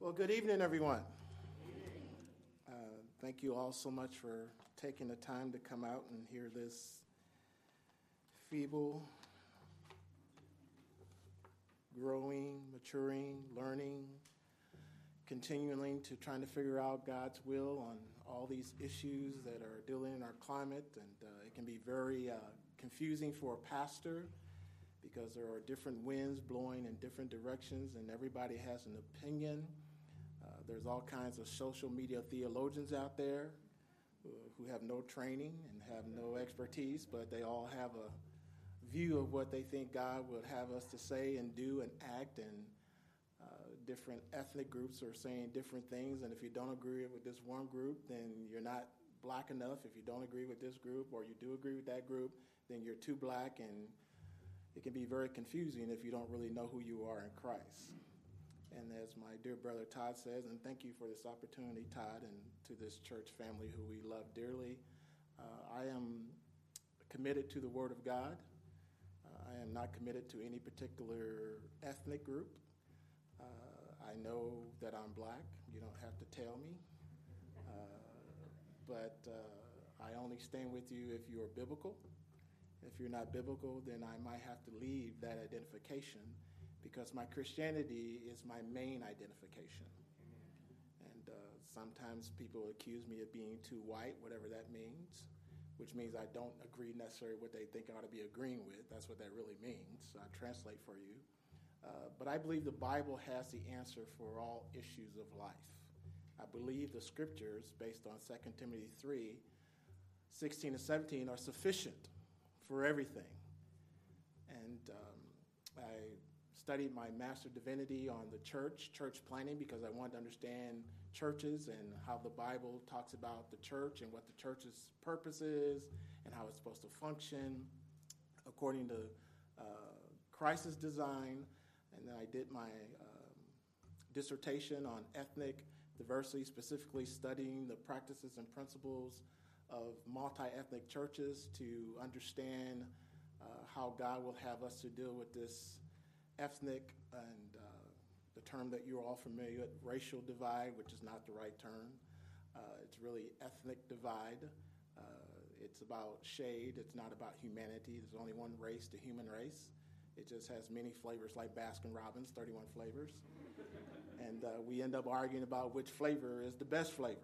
Well, good evening, everyone. Thank you all so much for taking the time to come out and hear this feeble, growing, maturing, learning, continuing to trying to figure out God's will on all these issues that are dealing in our climate. And it can be very confusing for a pastor because there are different winds blowing in different directions and everybody has an opinion. There's all kinds of social media theologians out there who have no training and have no expertise, but they all have a view of what they think God would have us to say and do and act, and different ethnic groups are saying different things, and if you don't agree with this one group, then you're not black enough. If you don't agree with this group or you do agree with that group, then you're too black, and it can be very confusing if you don't really know who you are in Christ. And as my dear brother Todd says, and thank you for this opportunity, Todd, and to this church family who we love dearly, I am committed to the Word of God. I am not committed to any particular ethnic group. I know that I'm black. You don't have to tell me. But I only stand with you if you are biblical. If you're not biblical, then I might have to leave that identification, because my Christianity is my main identification. And sometimes people accuse me of being too white, whatever that means, which means I don't agree necessarily with what they think I ought to be agreeing with. That's what that really means. So I translate for you. But I believe the Bible has the answer for all issues of life. I believe the scriptures, based on 2 Timothy 3, 16 and 17, are sufficient for everything. And I studied my Master Divinity on the church planning, because I wanted to understand churches and how the Bible talks about the church and what the church's purpose is and how it's supposed to function according to Christ's design. And then I did my dissertation on ethnic diversity, specifically studying the practices and principles of multi-ethnic churches to understand how God will have us to deal with this ethnic and the term that you're all familiar with, racial divide, which is not the right term. It's really ethnic divide. It's about shade. It's not about humanity. There's only one race, the human race. It just has many flavors, like Baskin-Robbins, 31 flavors. And we end up arguing about which flavor is the best flavor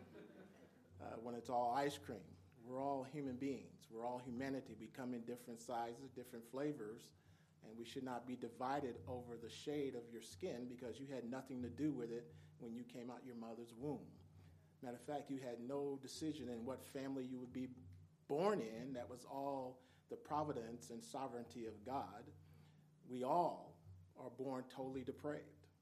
when it's all ice cream. We're all human beings. We're all humanity. We come in different sizes, different flavors, and we should not be divided over the shade of your skin because you had nothing to do with it when you came out your mother's womb. Matter of fact, you had no decision in what family you would be born in. That was all the providence and sovereignty of God. We all are born totally depraved.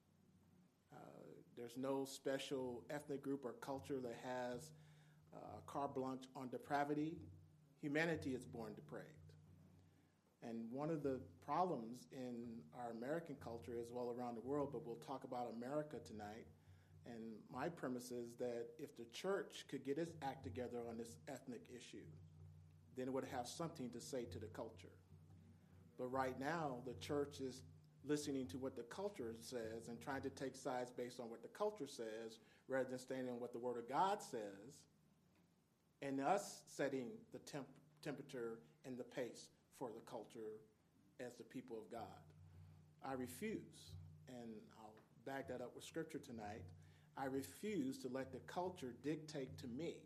There's no special ethnic group or culture that has carte blanche on depravity. Humanity is born depraved. And one of the problems in our American culture as well around the world, but we'll talk about America tonight, and my premise is that if the church could get its act together on this ethnic issue, then it would have something to say to the culture. But right now, the church is listening to what the culture says and trying to take sides based on what the culture says rather than standing on what the Word of God says, and us setting the temperature and the pace for the culture as the people of God. I refuse, and I'll back that up with scripture tonight, I refuse to let the culture dictate to me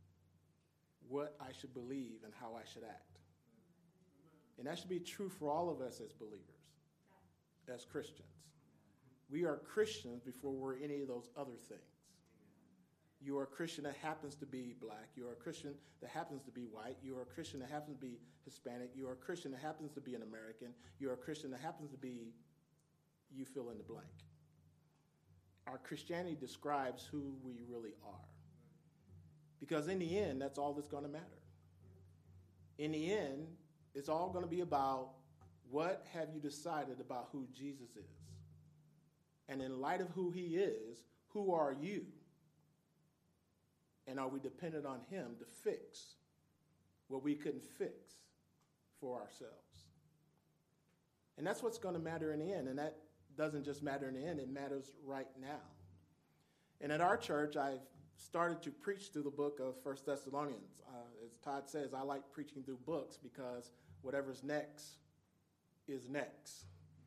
what I should believe and how I should act. And that should be true for all of us as believers, as Christians. We are Christians before we're any of those other things. You are a Christian that happens to be black. You are a Christian that happens to be white. You are a Christian that happens to be Hispanic. You are a Christian that happens to be an American. You are a Christian that happens to be, you fill in the blank. Our Christianity describes who we really are. Because in the end, that's all that's going to matter. In the end, it's all going to be about what have you decided about who Jesus is. And in light of who he is, who are you? And are we dependent on him to fix what we couldn't fix for ourselves? And that's what's going to matter in the end. And that doesn't just matter in the end, it matters right now. And at our church, I've started to preach through the book of 1 Thessalonians. As Todd says, I like preaching through books because whatever's next is next.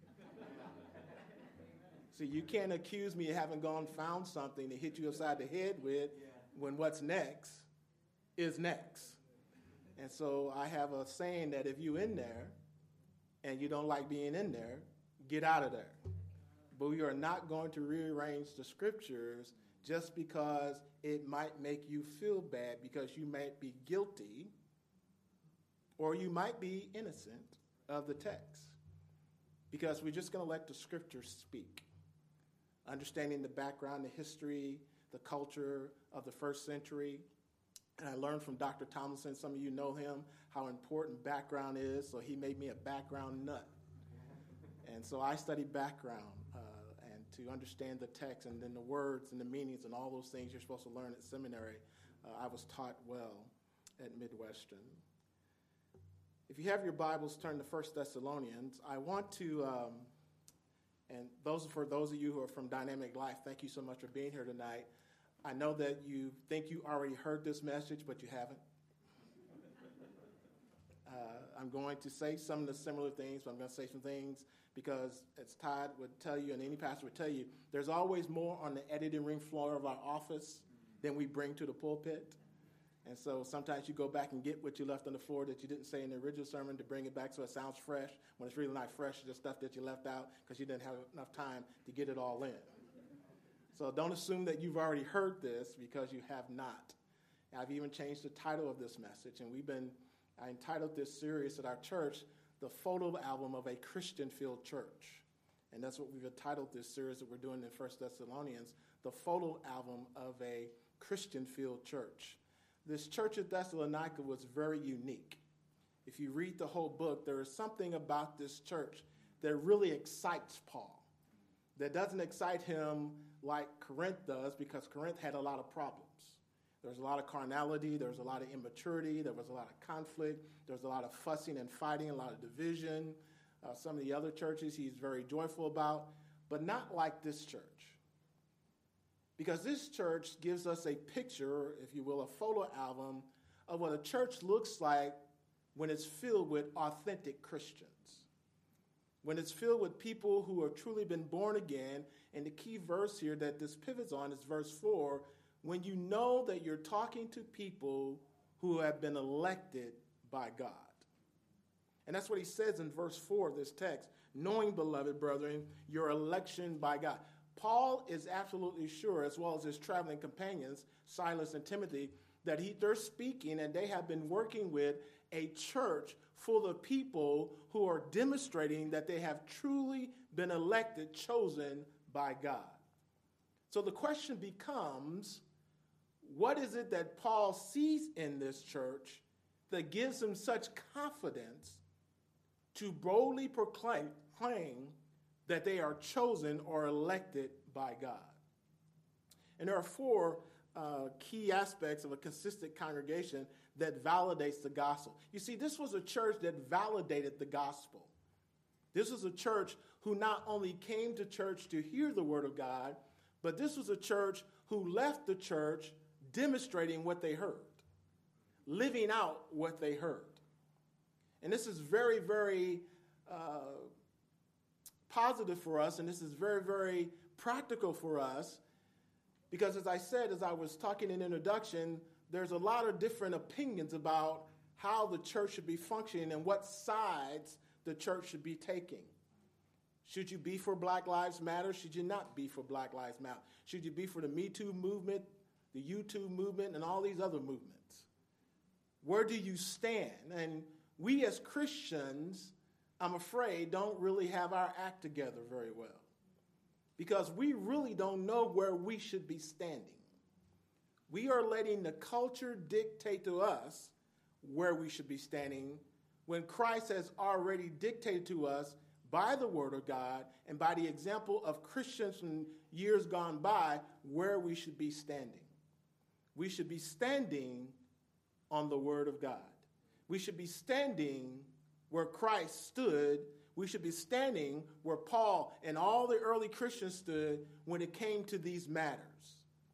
See, you can't accuse me of having gone found something to hit you upside the head with when what's next is next. And so I have a saying that if you're in there and you don't like being in there, get out of there. But we are not going to rearrange the scriptures just because it might make you feel bad because you might be guilty or you might be innocent of the text. Because we're just going to let the scriptures speak. Understanding the background, the history, the culture of the first century. And I learned from Dr. Tomlinson, some of you know him, how important background is. So he made me a background nut. And so I studied background and to understand the text and then the words and the meanings and all those things you're supposed to learn at seminary. I was taught well at Midwestern. If you have your Bibles, turn to 1 Thessalonians. I want to, and for those of you who are from Dynamic Life, thank you so much for being here tonight. I know that you think you already heard this message, but you haven't. I'm going to say some of the similar things, but I'm going to say some things because, as Todd would tell you and any pastor would tell you, there's always more on the editing room floor of our office than we bring to the pulpit. And so sometimes you go back and get what you left on the floor that you didn't say in the original sermon to bring it back so it sounds fresh, when it's really not fresh, it's just stuff that you left out because you didn't have enough time to get it all in. So don't assume that you've already heard this because you have not. I've even changed the title of this message, and I entitled this series at our church, The Photo Album of a Christian-Filled Church. And that's what we've entitled this series that we're doing in 1 Thessalonians, The Photo Album of a Christian-Filled Church. This church at Thessalonica was very unique. If you read the whole book, there is something about this church that really excites Paul. That doesn't excite him like Corinth does, because Corinth had a lot of problems. There was a lot of carnality, there was a lot of immaturity, there was a lot of conflict, there was a lot of fussing and fighting, a lot of division. Some of the other churches he's very joyful about, but not like this church. Because this church gives us a picture, if you will, a photo album of what a church looks like when it's filled with authentic Christians. When it's filled with people who have truly been born again. And the key verse here that this pivots on is verse 4, when you know that you're talking to people who have been elected by God. And that's what he says in verse 4 of this text, knowing, beloved brethren, your election by God. Paul is absolutely sure, as well as his traveling companions, Silas and Timothy, that they're speaking and they have been working with a church full of people who are demonstrating that they have truly been elected, chosen by God. So the question becomes, what is it that Paul sees in this church that gives him such confidence to boldly proclaim that they are chosen or elected by God? And there are four key aspects of a consistent congregation that validates the gospel. You see, this was a church that validated the gospel. This was a church who not only came to church to hear the word of God, but this was a church who left the church demonstrating what they heard, living out what they heard. And this is very, very positive for us, and this is very, very practical for us, because as I said, as I was talking in introduction, there's a lot of different opinions about how the church should be functioning and what sides the church should be taking. Should you be for Black Lives Matter? Should you not be for Black Lives Matter? Should you be for the Me Too movement, the YouTube movement, and all these other movements? Where do you stand? And we as Christians, I'm afraid, don't really have our act together very well, because we really don't know where we should be standing. We are letting the culture dictate to us where we should be standing when Christ has already dictated to us by the Word of God and by the example of Christians from years gone by where we should be standing. We should be standing on the Word of God. We should be standing where Christ stood. We should be standing where Paul and all the early Christians stood when it came to these matters.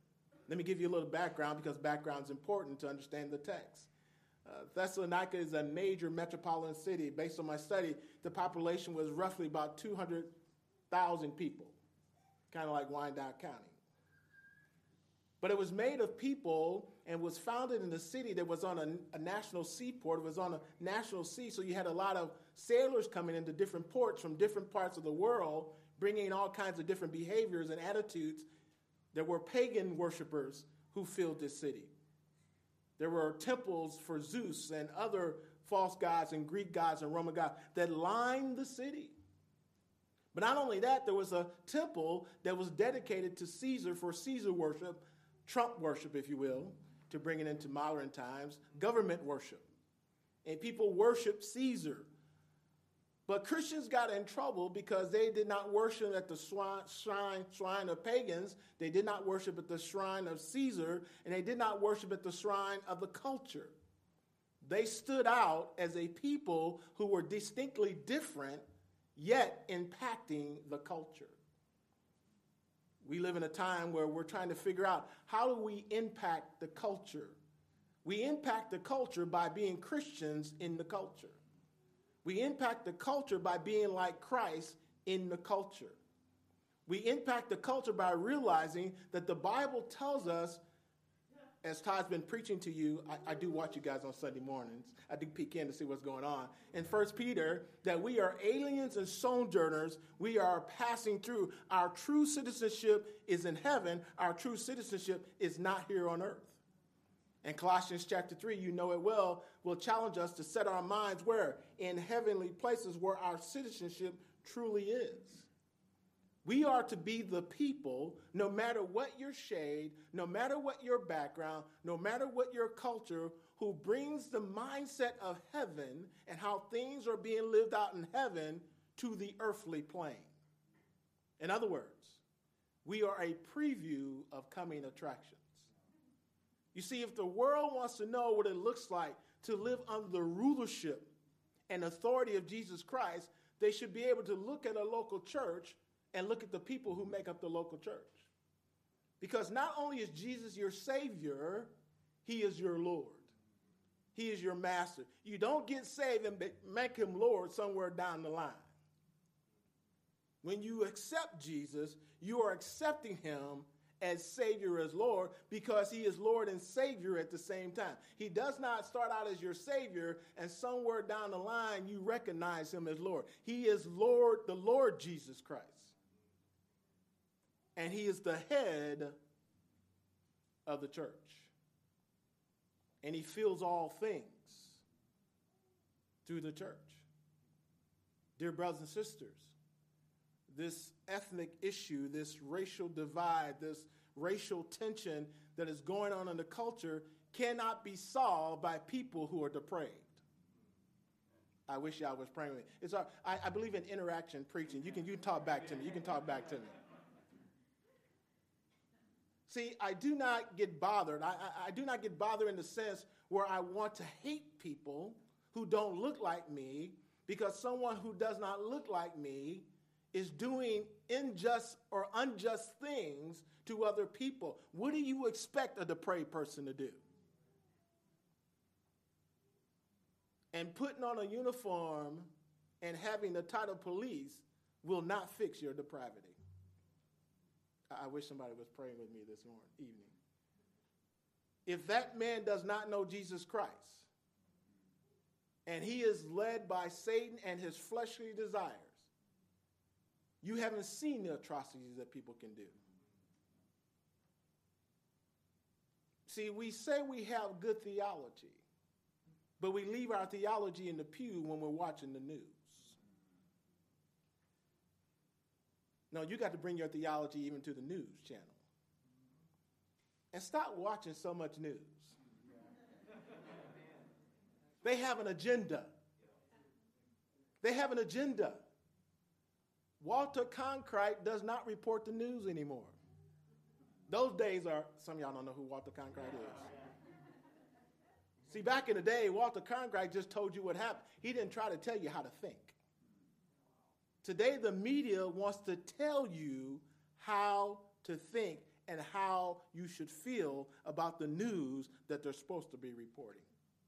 Let me give you a little background because background is important to understand the text. Thessalonica is a major metropolitan city. Based on my study, the population was roughly about 200,000 people, kind of like Wyandotte County. But it was made of people and was founded in a city that was on a national seaport. It was on a national sea, so you had a lot of sailors coming into different ports from different parts of the world, bringing all kinds of different behaviors and attitudes. There were pagan worshipers who filled this city. There were temples for Zeus and other false gods and Greek gods and Roman gods that lined the city. But not only that, there was a temple that was dedicated to Caesar for Caesar worship, Trump worship, if you will, to bring it into modern times, government worship. And people worshiped Caesar. But Christians got in trouble because they did not worship at the shrine of pagans. They did not worship at the shrine of Caesar, and they did not worship at the shrine of the culture. They stood out as a people who were distinctly different, yet impacting the culture. We live in a time where we're trying to figure out, how do we impact the culture? We impact the culture by being Christians in the culture. We impact the culture by being like Christ in the culture. We impact the culture by realizing that the Bible tells us, as Todd's been preaching to you, I do watch you guys on Sunday mornings. I do peek in to see what's going on. In 1 Peter, that we are aliens and sojourners. We are passing through. Our true citizenship is in heaven. Our true citizenship is not here on earth. And Colossians chapter 3, you know it well, will challenge us to set our minds where? In heavenly places where our citizenship truly is. We are to be the people, no matter what your shade, no matter what your background, no matter what your culture, who brings the mindset of heaven and how things are being lived out in heaven to the earthly plane. In other words, we are a preview of coming attractions. You see, if the world wants to know what it looks like to live under the rulership and authority of Jesus Christ, they should be able to look at a local church and look at the people who make up the local church. Because not only is Jesus your Savior, he is your Lord. He is your master. You don't get saved and make him Lord somewhere down the line. When you accept Jesus, you are accepting him as Savior, as Lord, because he is Lord and Savior at the same time. He does not start out as your Savior and somewhere down the line you recognize him as Lord. He is Lord, the Lord Jesus Christ. And he is the head of the church. And he fills all things through the church. Dear brothers and sisters, this ethnic issue, this racial divide, this racial tension that is going on in the culture cannot be solved by people who are depraved. I wish y'all was praying with me. I believe in interaction preaching. You can talk back to me. You can talk back to me. See, I do not get bothered. I do not get bothered in the sense where I want to hate people who don't look like me because someone who does not look like me is doing unjust or unjust things to other people. What do you expect a depraved person to do? And putting on a uniform and having the title police will not fix your depravity. I wish somebody was praying with me this evening. If that man does not know Jesus Christ, and he is led by Satan and his fleshly desires, you haven't seen the atrocities that people can do. See, we say we have good theology, but we leave our theology in the pew when we're watching the news. No, you got to bring your theology even to the news channel. And stop watching so much news. They have an agenda. They have an agenda. Walter Cronkite does not report the news anymore. Those days are, some of y'all don't know who Walter Cronkite is. See, back in the day, Walter Cronkite just told you what happened. He didn't try to tell you how to think. Today, the media wants to tell you how to think and how you should feel about the news that they're supposed to be reporting.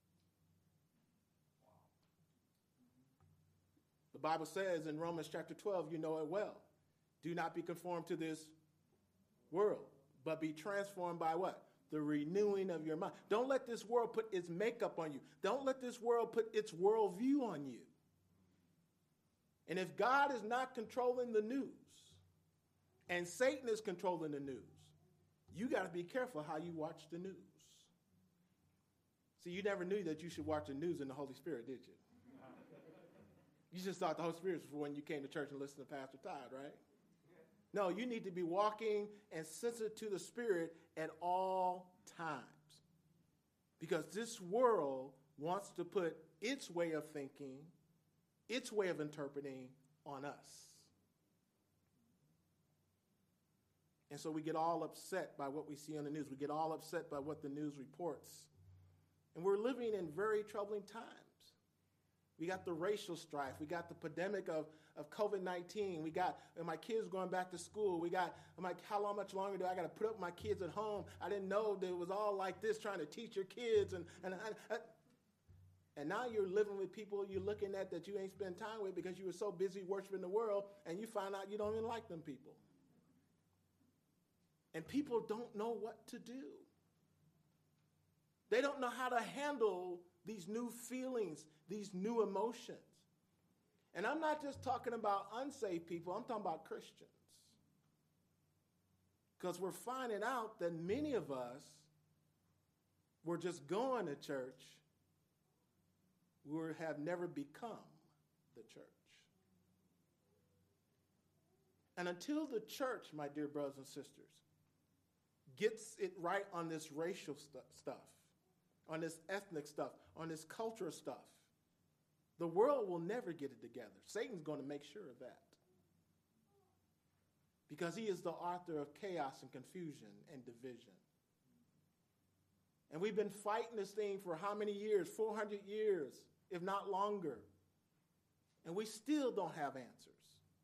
The Bible says in Romans chapter 12, you know it well. Do not be conformed to this world, but be transformed by what? The renewing of your mind. Don't let this world put its makeup on you. Don't let this world put its worldview on you. And if God is not controlling the news, and Satan is controlling the news, you got to be careful how you watch the news. See, you never knew that you should watch the news in the Holy Spirit, did you? You just thought the Holy Spirit was for when you came to church and listened to Pastor Todd, right? No, you need to be walking and sensitive to the Spirit at all times. Because this world wants to put its way of thinking, its way of interpreting on us. And so we get all upset by what we see on the news. We get all upset by what the news reports. And we're living in very troubling times. We got the racial strife. We got the pandemic of COVID-19. We got my kids going back to school. I'm like, how much longer do I got to put up with my kids at home? I didn't know that it was all like this, trying to teach your kids. And now you're living with people you're looking at that you ain't spend time with because you were so busy worshiping the world, and you find out you don't even like them people. And people don't know what to do. They don't know how to handle these new feelings, these new emotions. And I'm not just talking about unsaved people, I'm talking about Christians. Because we're finding out that many of us were just going to church, we have never become the church. And until the church, my dear brothers and sisters, gets it right on this racial stuff, on this ethnic stuff, on this cultural stuff, the world will never get it together. Satan's going to make sure of that. Because he is the author of chaos and confusion and division. And we've been fighting this thing for how many years? 400 years, if not longer. And we still don't have answers.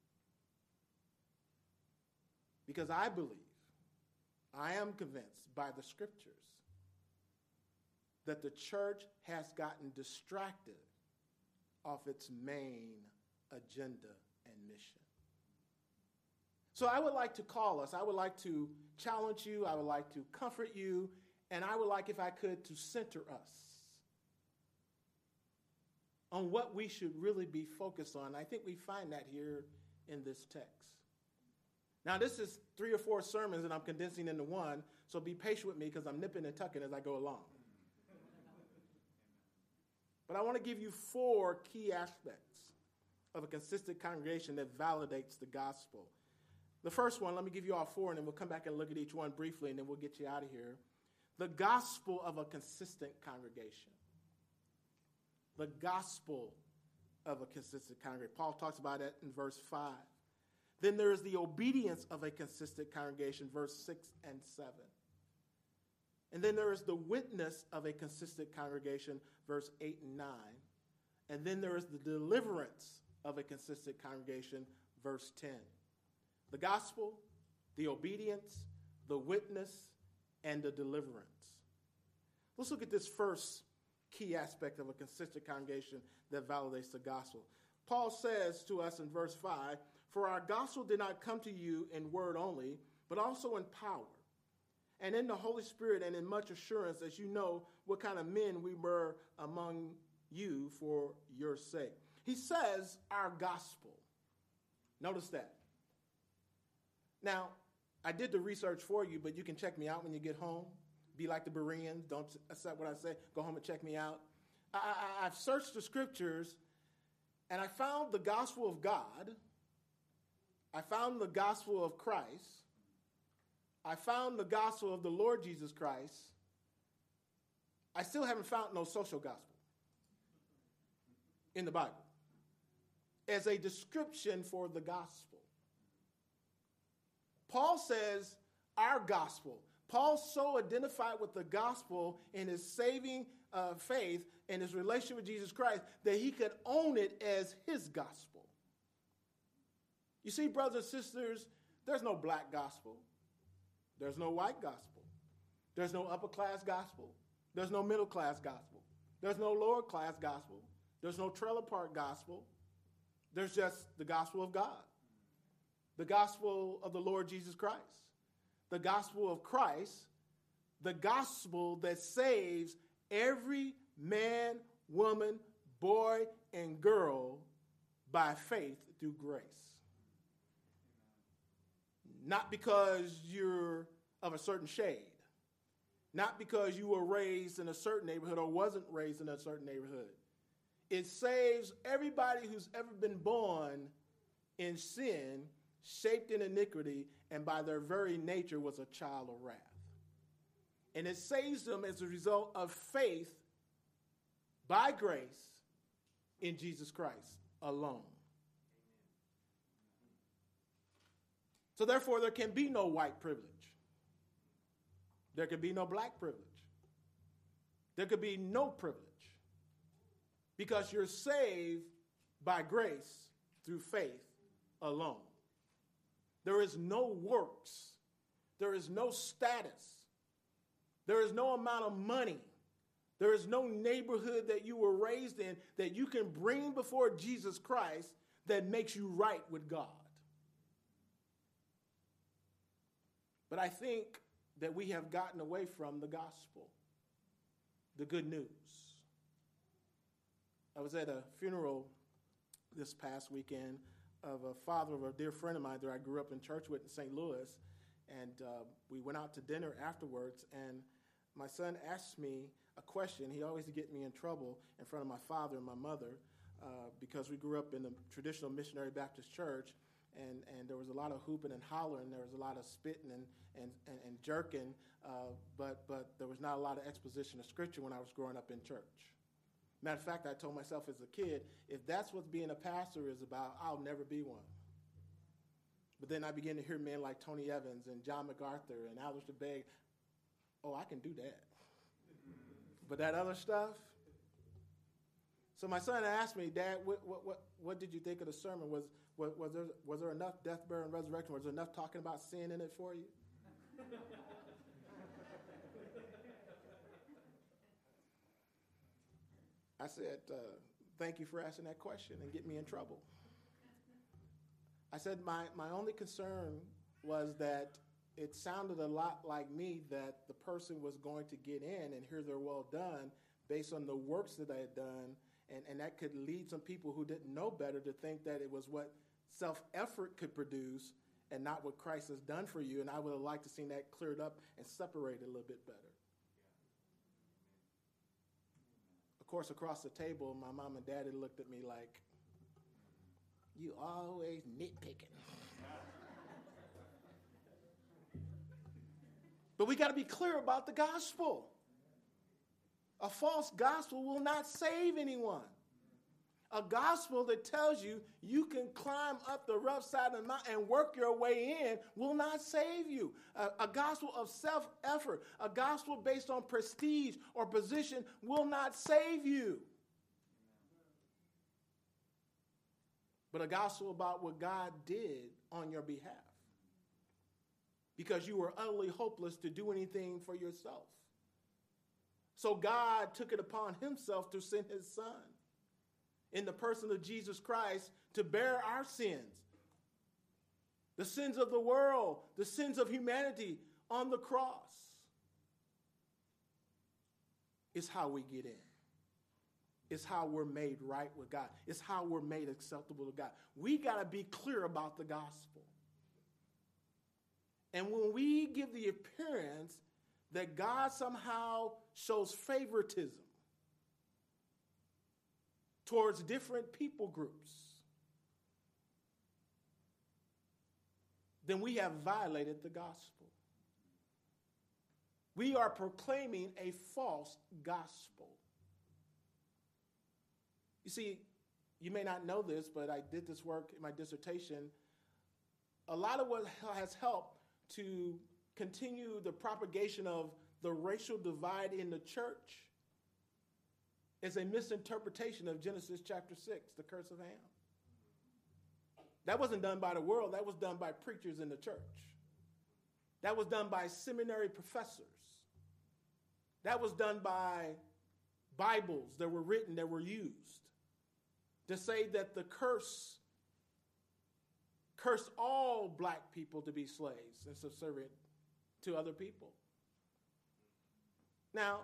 Because I believe, I am convinced by the scriptures that the church has gotten distracted off its main agenda and mission. So I would like to call us, I would like to challenge you, I would like to comfort you, and I would like, if I could, to center us on what we should really be focused on. I think we find that here in this text. Now, this is 3 or 4 sermons that I'm condensing into one, so be patient with me because I'm nipping and tucking as I go along. But I want to give you 4 key aspects of a consistent congregation that validates the gospel. The first one, let me give you all 4, and then we'll come back and look at each one briefly, and then we'll get you out of here. The gospel of a consistent congregation. The gospel of a consistent congregation. Paul talks about it in verse 5. Then there is the obedience of a consistent congregation, verse 6 and 7. And then there is the witness of a consistent congregation, verse 8 and 9. And then there is the deliverance of a consistent congregation, verse 10. The gospel, the obedience, the witness, and the deliverance. Let's look at this first key aspect of a consistent congregation that validates the gospel. Paul says to us in verse 5, "For our gospel did not come to you in word only, but also in power, and in the Holy Spirit, and in much assurance, as you know what kind of men we were among you for your sake." He says our gospel. Notice that. Now, I did the research for you, but you can check me out when you get home. Be like the Bereans. Don't accept what I say. Go home and check me out. I've searched the scriptures, and I found the gospel of God. I found the gospel of Christ. I found the gospel of the Lord Jesus Christ. I still haven't found no social gospel in the Bible as a description for the gospel. Paul says our gospel. Paul so identified with the gospel in his saving faith and his relationship with Jesus Christ that he could own it as his gospel. You see, brothers and sisters, there's no black gospel. There's no white gospel. There's no upper class gospel. There's no middle class gospel. There's no lower class gospel. There's no trailer park gospel. There's just the gospel of God. The gospel of the Lord Jesus Christ. The gospel of Christ. The gospel that saves every man, woman, boy, and girl by faith through grace. Not because you're of a certain shade. Not because you were raised in a certain neighborhood or wasn't raised in a certain neighborhood. It saves everybody who's ever been born in sin, shaped in iniquity, and by their very nature was a child of wrath. And it saves them as a result of faith by grace in Jesus Christ alone. So therefore, there can be no white privilege. There could be no black privilege. There could be no privilege. Because you're saved by grace through faith alone. There is no works. There is no status. There is no amount of money. There is no neighborhood that you were raised in that you can bring before Jesus Christ that makes you right with God. But I think that we have gotten away from the gospel, the good news. I was at a funeral this past weekend of a father of a dear friend of mine that I grew up in church with in St. Louis, and we went out to dinner afterwards, and my son asked me a question. He always get me in trouble in front of my father and my mother because we grew up in a traditional missionary Baptist church, and there was a lot of hooping and hollering. There was a lot of spitting and jerking, but there was not a lot of exposition of Scripture when I was growing up in church. Matter of fact, I told myself as a kid, if that's what being a pastor is about, I'll never be one. But then I began to hear men like Tony Evans and John MacArthur and Alistair Begg. Oh, I can do that. But that other stuff? So my son asked me, Dad, what did you think of the sermon? Was there enough death, burial, and resurrection? Was there enough talking about sin in it for you? I said, thank you for asking that question and get me in trouble. I said my only concern was that it sounded a lot like me that the person was going to get in and hear their well done based on the works that I had done, and that could lead some people who didn't know better to think that it was what self-effort could produce and not what Christ has done for you, and I would have liked to see that cleared up and separated a little bit better. Of course, across the table, my mom and daddy looked at me like, you always nitpicking. But we got to be clear about the gospel. A false gospel will not save anyone. A gospel that tells you you can climb up the rough side of the mountain and work your way in will not save you. A gospel of self-effort, a gospel based on prestige or position will not save you. But a gospel about what God did on your behalf. Because you were utterly hopeless to do anything for yourself. So God took it upon himself to send his son in the person of Jesus Christ to bear our sins. The sins of the world, the sins of humanity on the cross. It's how we get in. It's how we're made right with God. It's how we're made acceptable to God. We got to be clear about the gospel. And when we give the appearance that God somehow shows favoritism towards different people groups, then we have violated the gospel. We are proclaiming a false gospel. You see, you may not know this, but I did this work in my dissertation. A lot of what has helped to continue the propagation of the racial divide in the church is a misinterpretation of Genesis chapter 6, the curse of Ham. That wasn't done by the world. That was done by preachers in the church. That was done by seminary professors. That was done by Bibles that were written, that were used to say that the curse cursed all black people to be slaves and subservient to other people. Now,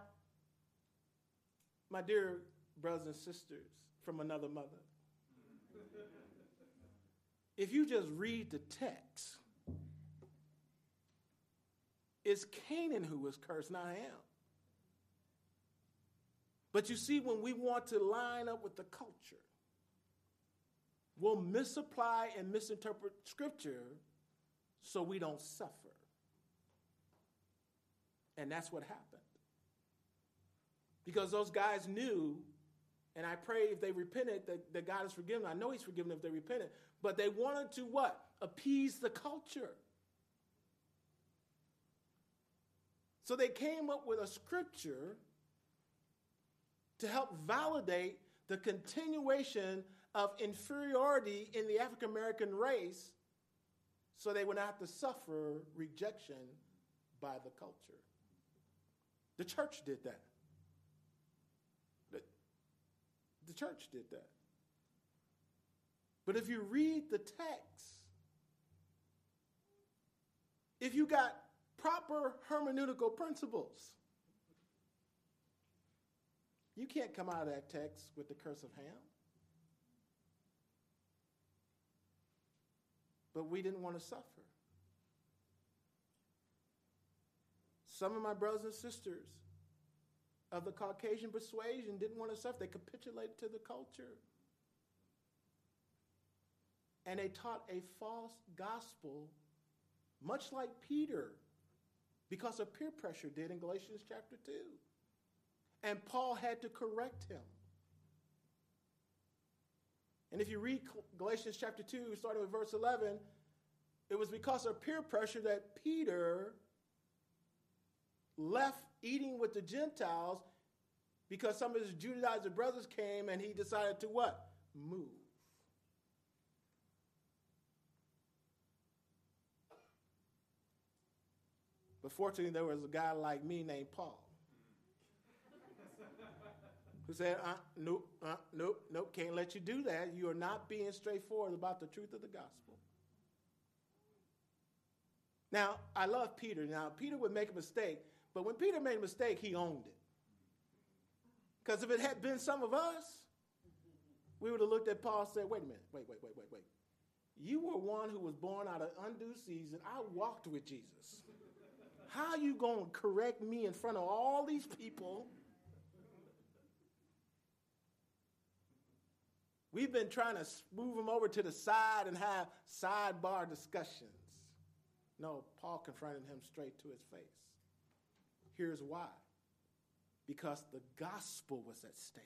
my dear brothers and sisters from another mother, if you just read the text, it's Canaan who was cursed, not Ham. But you see, when we want to line up with the culture, we'll misapply and misinterpret Scripture so we don't suffer. And that's what happened. Because those guys knew, and I pray if they repented that God is forgiven. I know he's forgiven if they repented. But they wanted to what? Appease the culture. So they came up with a scripture to help validate the continuation of inferiority in the African American race so they would not have to suffer rejection by the culture. The church did that. The church did that. But if you read the text, if you got proper hermeneutical principles, you can't come out of that text with the curse of Ham. But we didn't want to suffer. Some of my brothers and sisters of the Caucasian persuasion didn't want to suffer. They capitulated to the culture. And they taught a false gospel, much like Peter, because of peer pressure did in Galatians chapter 2. And Paul had to correct him. And if you read Galatians chapter 2, starting with verse 11, it was because of peer pressure that Peter left eating with the Gentiles because some of his Judaizer brothers came and he decided to what? Move. But fortunately, there was a guy like me named Paul who said, nope, can't let you do that. You are not being straightforward about the truth of the gospel. Now, I love Peter. Now, Peter would make a mistake, but when Peter made a mistake, he owned it. Because if it had been some of us, we would have looked at Paul and said, wait a minute, wait. You were one who was born out of undue season. I walked with Jesus. How are you going to correct me in front of all these people? We've been trying to move him over to the side and have sidebar discussions. No, Paul confronted him straight to his face. Here's why. Because the gospel was at stake.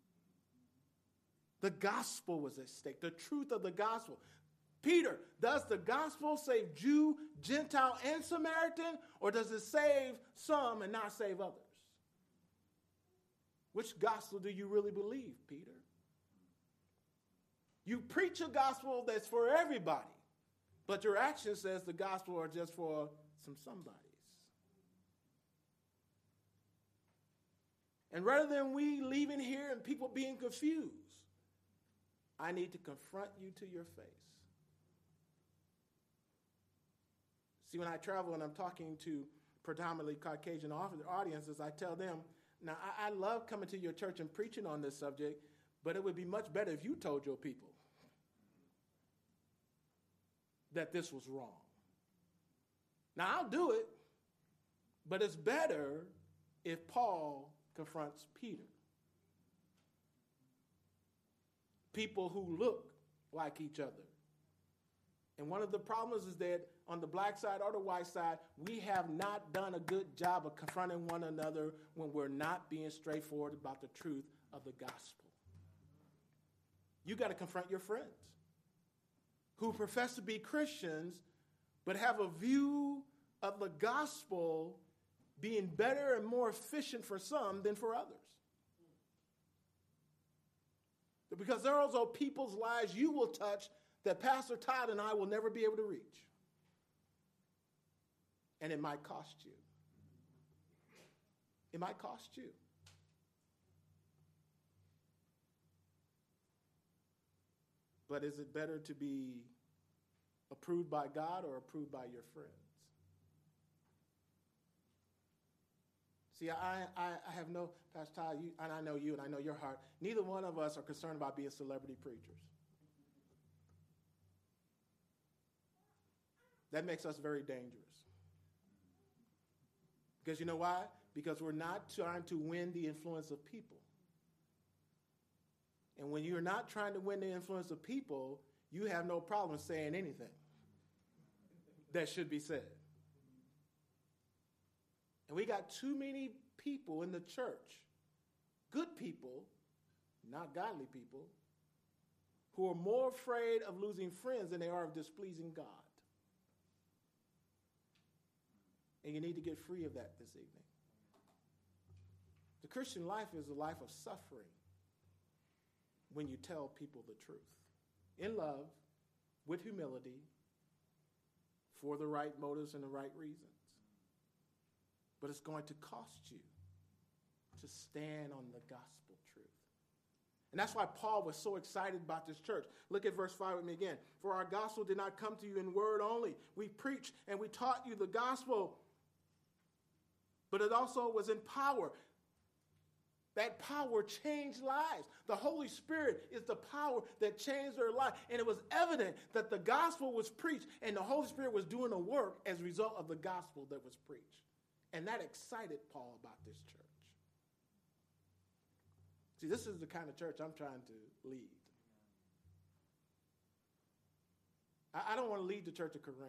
The gospel was at stake. The truth of the gospel. Peter, does the gospel save Jew, Gentile, and Samaritan? Or does it save some and not save others? Which gospel do you really believe, Peter? You preach a gospel that's for everybody, but your action says the gospel are just for some somebodies. And rather than we leaving here and people being confused, I need to confront you to your face. See, when I travel and I'm talking to predominantly Caucasian audiences, I tell them, now I love coming to your church and preaching on this subject, but it would be much better if you told your people that this was wrong. Now, I'll do it, but it's better if Paul confronts Peter. People who look like each other. And one of the problems is that on the black side or the white side, we have not done a good job of confronting one another when we're not being straightforward about the truth of the gospel. You got to confront your friends who profess to be Christians but have a view of the gospel being better and more efficient for some than for others. Because there are also people's lives you will touch that Pastor Todd and I will never be able to reach. And it might cost you. It might cost you. But is it better to be approved by God or approved by your friends? See, I have no, Pastor Todd, and I know you and I know your heart, neither one of us are concerned about being celebrity preachers. That makes us very dangerous. Because you know why? Because we're not trying to win the influence of people. And when you're not trying to win the influence of people, you have no problem saying anything that should be said. And we got too many people in the church, good people, not godly people, who are more afraid of losing friends than they are of displeasing God. And you need to get free of that this evening. The Christian life is a life of suffering when you tell people the truth. In love, with humility, for the right motives and the right reasons. But it's going to cost you to stand on the gospel truth. And that's why Paul was so excited about this church. Look at verse 5 with me again. For our gospel did not come to you in word only. We preached and we taught you the gospel, but it also was in power. That power changed lives. The Holy Spirit is the power that changed their life. And it was evident that the gospel was preached and the Holy Spirit was doing a work as a result of the gospel that was preached. And that excited Paul about this church. See, this is the kind of church I'm trying to lead. I don't want to lead the church of Corinth.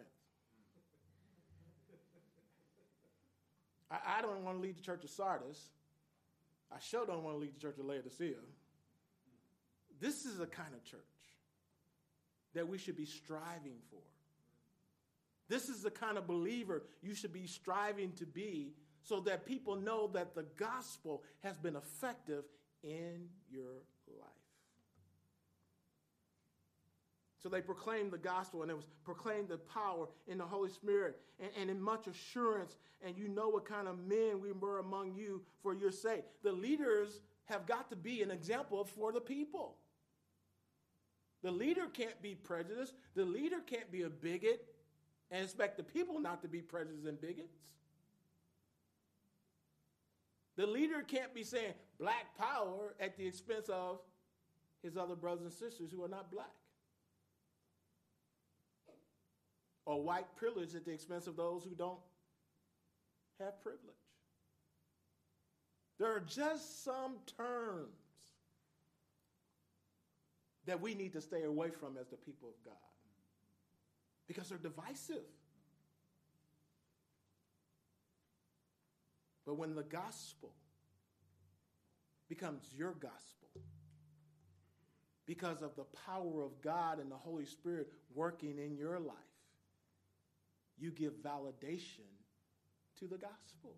I don't want to lead the church of Sardis. I sure don't want to lead the church of Laodicea. This is the kind of church that we should be striving for. This is the kind of believer you should be striving to be so that people know that the gospel has been effective in your life. So they proclaimed the gospel, and it was proclaimed the power in the Holy Spirit and in much assurance. And you know what kind of men we were among you for your sake. The leaders have got to be an example for the people. The leader can't be prejudiced. The leader can't be a bigot and expect the people not to be prejudiced and bigots. The leader can't be saying black power at the expense of his other brothers and sisters who are not black. Or white privilege at the expense of those who don't have privilege. There are just some terms that we need to stay away from as the people of God because they're divisive. But when the gospel becomes your gospel because of the power of God and the Holy Spirit working in your life, you give validation to the gospel.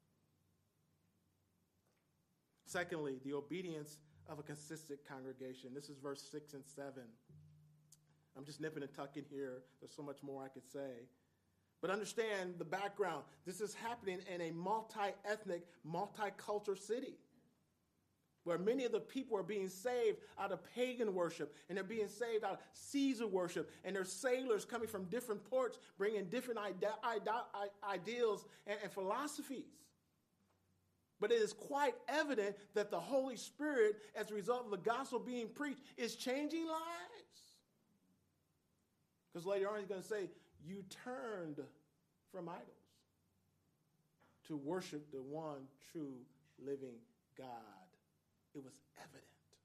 Secondly, the obedience of a consistent congregation. This is verse 6 and 7. I'm just nipping and tucking here. There's so much more I could say. But understand the background. This is happening in a multi-ethnic, multicultural city where many of the people are being saved out of pagan worship, and they're being saved out of Caesar worship, and there's sailors coming from different ports bringing different ideals and philosophies. But it is quite evident that the Holy Spirit, as a result of the gospel being preached, is changing lives. Because later on he's going to say, you turned from idols to worship the one true living God. It was evident.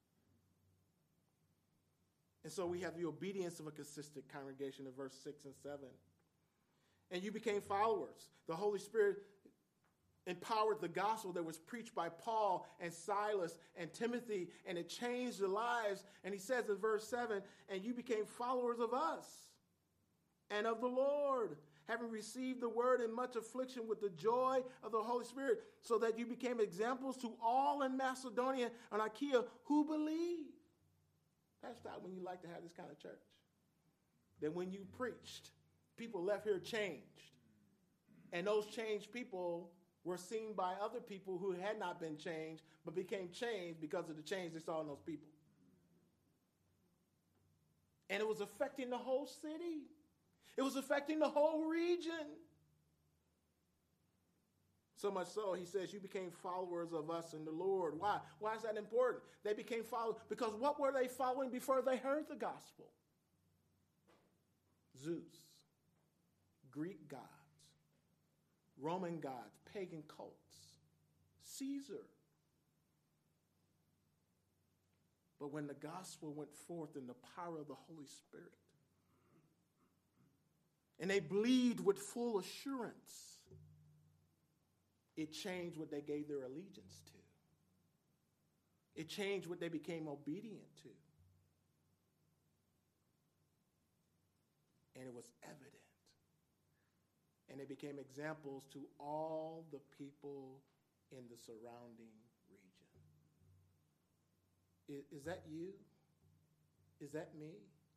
And so we have the obedience of a consistent congregation in verse 6 and 7. And you became followers. The Holy Spirit empowered the gospel that was preached by Paul and Silas and Timothy, and it changed their lives. And he says in verse 7, and you became followers of us and of the Lord, having received the word in much affliction with the joy of the Holy Spirit, so that you became examples to all in Macedonia and Achaia who believe. That's not when you like to have this kind of church. That when you preached, people left here changed. And those changed people were seen by other people who had not been changed, but became changed because of the change they saw in those people. And it was affecting the whole city. It was affecting the whole region. So much so, he says, you became followers of us in the Lord. Why? Why is that important? They became followers because what were they following before they heard the gospel? Zeus, Greek gods, Roman gods, pagan cults, Caesar. But when the gospel went forth in the power of the Holy Spirit, and they believed with full assurance, it changed what they gave their allegiance to. It changed what they became obedient to. And it was evident. And they became examples to all the people in the surrounding region. Is that you? Is that me?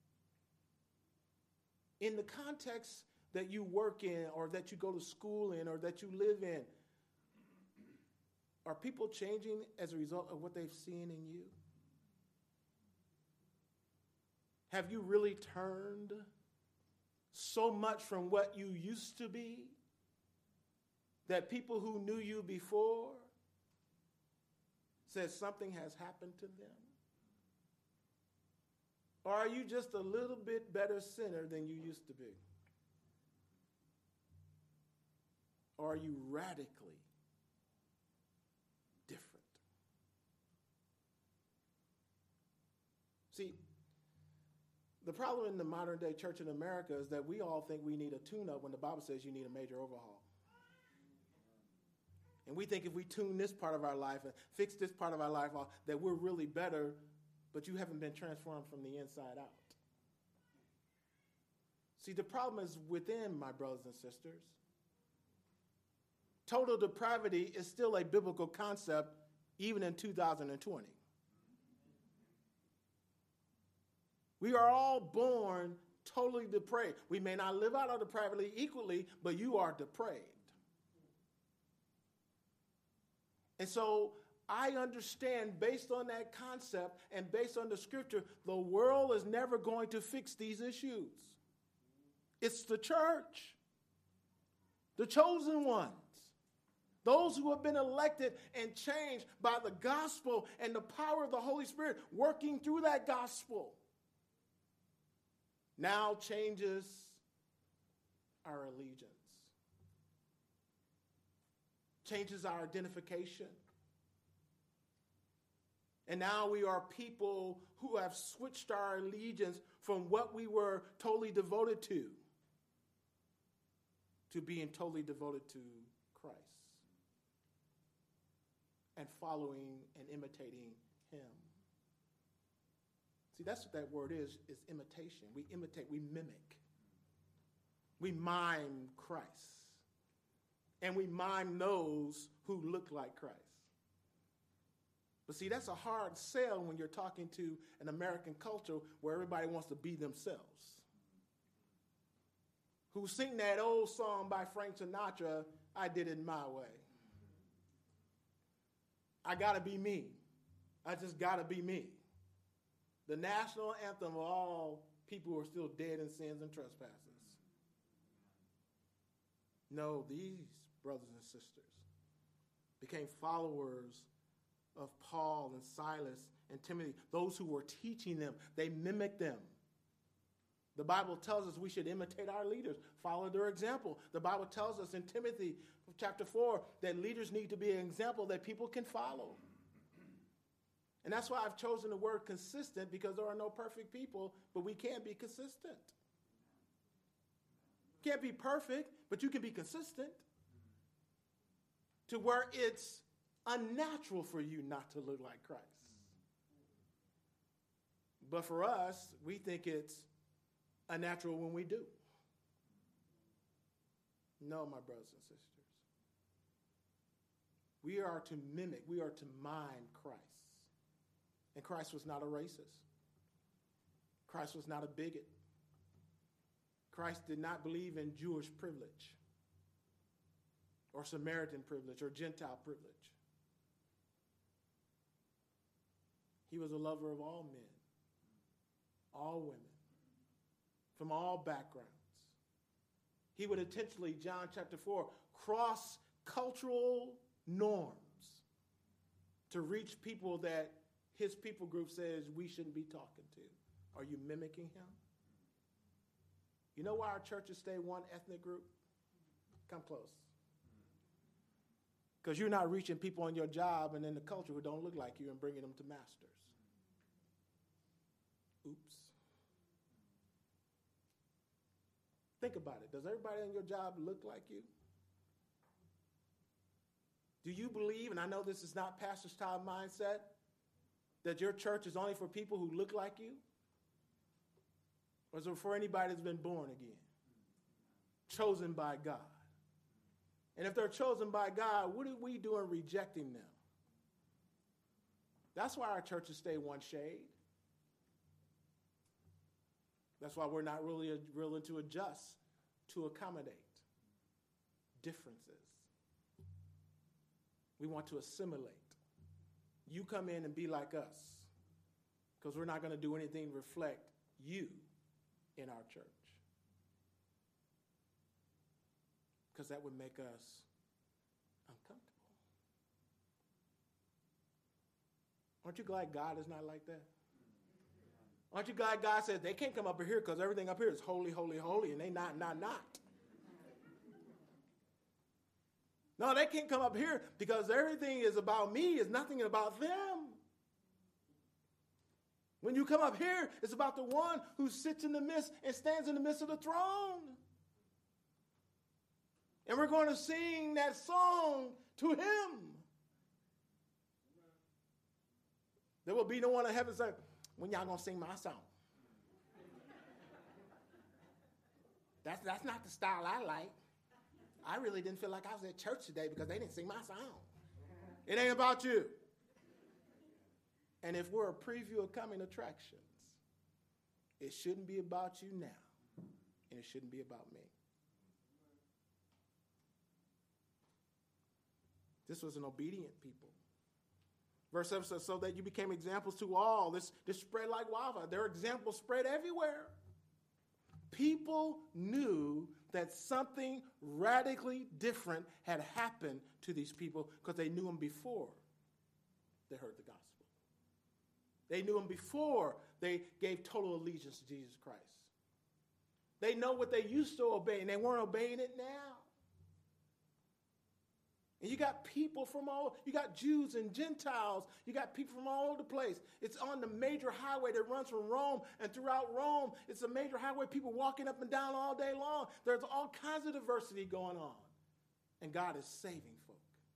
In the context that you work in, or that you go to school in, or that you live in, are people changing as a result of what they've seen in you? Have you really turned so much from what you used to be that people who knew you before said something has happened to them? Or are you just a little bit better sinner than you used to be? Or are you radically different? See, the problem in the modern day church in America is that we all think we need a tune-up when the Bible says you need a major overhaul. And we think if we tune this part of our life and fix this part of our life off, that we're really better, but you haven't been transformed from the inside out. See, the problem is within, my brothers and sisters. Total depravity is still a biblical concept even in 2020. We are all born totally depraved. We may not live out of depravity equally, but you are depraved. And so I understand, based on that concept and based on the scripture, the world is never going to fix these issues. It's the church, the chosen ones, those who have been elected and changed by the gospel and the power of the Holy Spirit working through that gospel. Now changes our allegiance, changes our identification. And now we are people who have switched our allegiance from what we were totally devoted to being totally devoted to Christ and following and imitating him. See, that's what that word is imitation. We imitate, we mimic. We mime Christ. And we mime those who look like Christ. But see, that's a hard sell when you're talking to an American culture where everybody wants to be themselves. Who sing that old song by Frank Sinatra, I Did It My Way. I gotta be me. I just gotta be me. The national anthem of all people who are still dead in sins and trespasses. No, these brothers and sisters became followers of Paul and Silas and Timothy. Those who were teaching them, they mimicked them. The Bible tells us we should imitate our leaders, follow their example. The Bible tells us in Timothy chapter 4 that leaders need to be an example that people can follow. And that's why I've chosen the word consistent, because there are no perfect people, but we can be consistent. Can't be perfect, but you can be consistent to where it's unnatural for you not to look like Christ. But for us, we think it's unnatural when we do. No, my brothers and sisters. We are to mimic, we are to mime Christ. And Christ was not a racist. Christ was not a bigot. Christ did not believe in Jewish privilege. or Samaritan privilege or Gentile privilege. He was a lover of all men, all women, from all backgrounds. He would intentionally, John chapter 4, cross cultural norms to reach people that his people group says we shouldn't be talking to. Are you mimicking him? You know why our churches stay one ethnic group? Come close. Because you're not reaching people on your job and in the culture who don't look like you and bringing them to masters. Oops. Think about it. Does everybody on your job look like you? Do you believe, and I know this is not pastor style mindset, that your church is only for people who look like you? Or is it for anybody that's been born again? Chosen by God. And if they're chosen by God, what are we doing rejecting them? That's why our churches stay one shade. That's why we're not really willing to adjust to accommodate differences. We want to assimilate. You come in and be like us, because we're not going to do anything to reflect you in our church. Because that would make us uncomfortable. Aren't you glad God is not like that? Aren't you glad God says they can't come up here because everything up here is holy, holy, holy, and they not. No, they can't come up here because everything is about me, is nothing about them. When you come up here, it's about the one who sits in the midst and stands in the midst of the throne. And we're going to sing that song to him. There will be no one in heaven saying, when y'all going to sing my song? That's not the style I like. I really didn't feel like I was at church today because they didn't sing my song. It ain't about you. And if we're a preview of coming attractions, it shouldn't be about you now, and it shouldn't be about me. This was an obedient people. Verse 7 says, so that you became examples to all. This spread like wildfire. Their examples spread everywhere. People knew that something radically different had happened to these people because they knew them before they heard the gospel. They knew him before they gave total allegiance to Jesus Christ. They know what they used to obey, and they weren't obeying it now. And you got people you got Jews and Gentiles. You got people from all over the place. It's on the major highway that runs from Rome, and throughout Rome, it's a major highway, people walking up and down all day long. There's all kinds of diversity going on. And God is saving folk.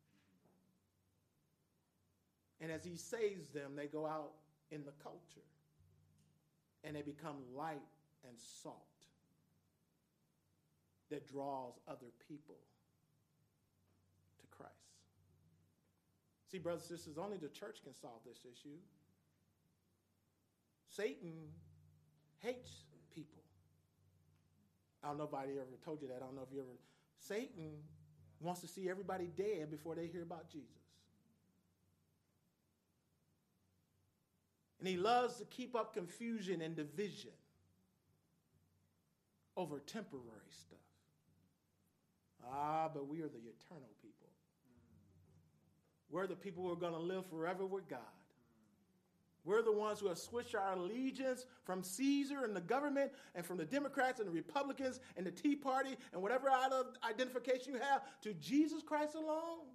And as he saves them, they go out in the culture, and they become light and salt that draws other people to Christ. See, brothers and sisters, only the church can solve this issue. Satan hates people. I don't know if anybody ever told you that. I don't know if you ever. Satan wants to see everybody dead before they hear about Jesus. And he loves to keep up confusion and division over temporary stuff. But we are the eternal people. We're the people who are going to live forever with God. We're the ones who have switched our allegiance from Caesar and the government and from the Democrats and the Republicans and the Tea Party and whatever other identification you have to Jesus Christ alone.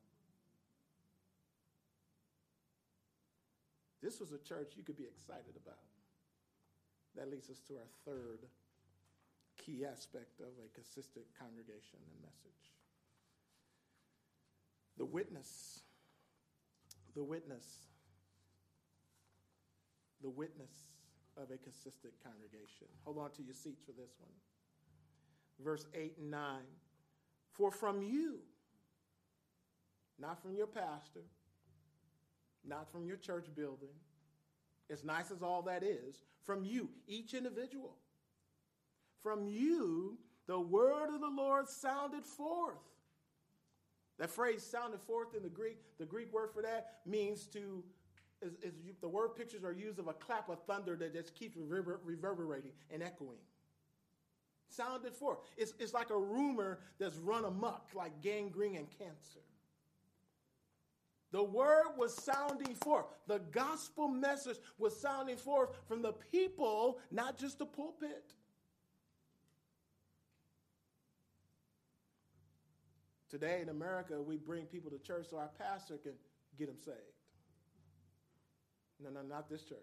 This was a church you could be excited about. That leads us to our third key aspect of a consistent congregation and message. The witness. The witness. The witness of a consistent congregation. Hold on to your seats for this one. Verse 8 and 9. For from you, not from your pastor, not from your church building, as nice as all that is, from you, each individual. From you, the word of the Lord sounded forth, That phrase sounded forth in the Greek word for that means the word pictures are used of a clap of thunder that just keeps reverberating and echoing. Sounded forth. It's like a rumor that's run amok, like gangrene and cancer. The word was sounding forth. The gospel message was sounding forth from the people, not just the pulpit. Today in America, we bring people to church so our pastor can get them saved. No, not this church.